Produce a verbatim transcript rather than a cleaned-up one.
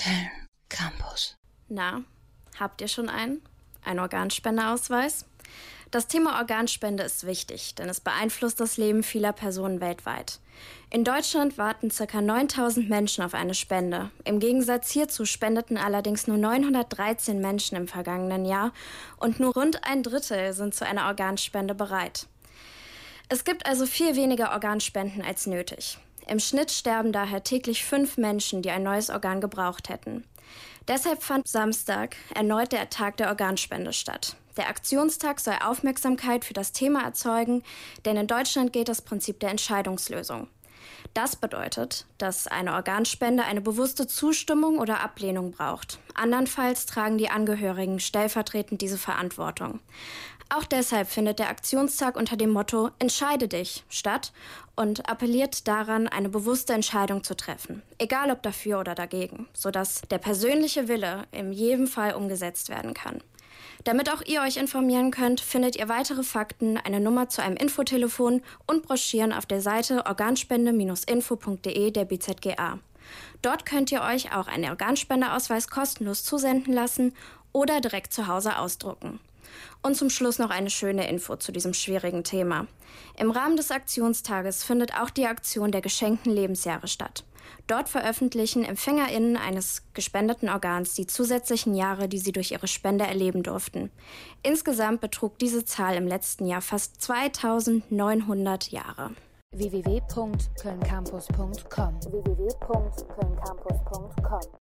Köln Campus. Na, habt ihr schon einen? Einen Organspendeausweis? Das Thema Organspende ist wichtig, denn es beeinflusst das Leben vieler Personen weltweit. In Deutschland warten ca. neuntausend Menschen auf eine Spende. Im Gegensatz hierzu spendeten allerdings nur neunhundertdreizehn Menschen im vergangenen Jahr und nur rund ein Drittel sind zu einer Organspende bereit. Es gibt also viel weniger Organspenden als nötig. Im Schnitt sterben daher täglich fünf Menschen, die ein neues Organ gebraucht hätten. Deshalb fand Samstag erneut der Tag der Organspende statt. Der Aktionstag soll Aufmerksamkeit für das Thema erzeugen, denn in Deutschland gilt das Prinzip der Entscheidungslösung. Das bedeutet, dass eine Organspende eine bewusste Zustimmung oder Ablehnung braucht. Andernfalls tragen die Angehörigen stellvertretend diese Verantwortung. Auch deshalb findet der Aktionstag unter dem Motto „Entscheide dich" statt und appelliert daran, eine bewusste Entscheidung zu treffen, egal ob dafür oder dagegen, sodass der persönliche Wille in jedem Fall umgesetzt werden kann. Damit auch ihr euch informieren könnt, findet ihr weitere Fakten, eine Nummer zu einem Infotelefon und Broschüren auf der Seite organspende Bindestrich info punkt de der B Z G A. Dort könnt ihr euch auch einen Organspendeausweis kostenlos zusenden lassen oder direkt zu Hause ausdrucken. Und zum Schluss noch eine schöne Info zu diesem schwierigen Thema. Im Rahmen des Aktionstages findet auch die Aktion der geschenkten Lebensjahre statt. Dort veröffentlichen EmpfängerInnen eines gespendeten Organs die zusätzlichen Jahre, die sie durch ihre Spende erleben durften. Insgesamt betrug diese Zahl im letzten Jahr fast zweitausendneunhundert Jahre. w w w punkt köln campus punkt com w w w punkt köln campus punkt com